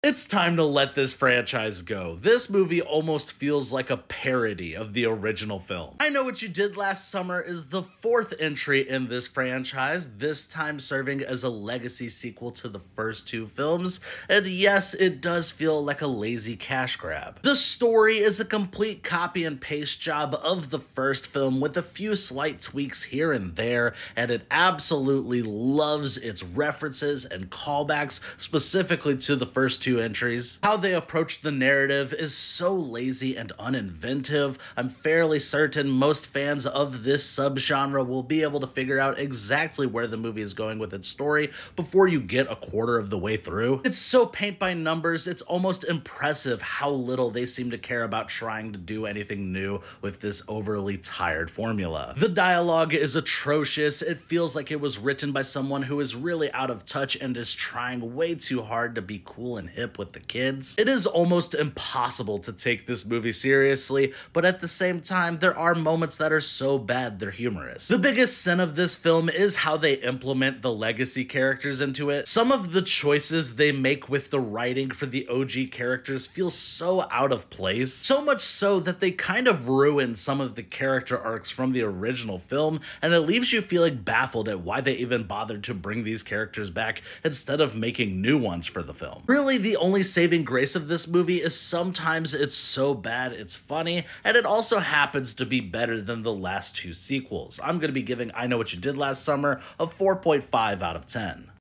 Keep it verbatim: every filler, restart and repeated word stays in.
It's time to let this franchise go. This movie almost feels like a parody of the original film. I Know What You Did Last Summer is the fourth entry in this franchise, this time serving as a legacy sequel to the first two films, and yes, it does feel like a lazy cash grab. The story is a complete copy and paste job of the first film with a few slight tweaks here and there, and it absolutely loves its references and callbacks specifically to the first two entries. How they approach the narrative is so lazy and uninventive. I'm fairly certain most fans of this subgenre will be able to figure out exactly where the movie is going with its story before you get a quarter of the way through. It's so paint by numbers, it's almost impressive how little they seem to care about trying to do anything new with this overly tired formula. The dialogue is atrocious. It feels like it was written by someone who is really out of touch and is trying way too hard to be cool and hip with the kids. It is almost impossible to take this movie seriously, but at the same time, there are moments that are so bad they're humorous. The biggest sin of this film is how they implement the legacy characters into it. Some of the choices they make with the writing for the O G characters feel so out of place, so much so that they kind of ruin some of the character arcs from the original film, and it leaves you feeling baffled at why they even bothered to bring these characters back instead of making new ones for the film. Really, the only saving grace of this movie is sometimes it's so bad it's funny, and it also happens to be better than the last two sequels. I'm going to be giving I Know What You Did Last Summer a four point five out of ten.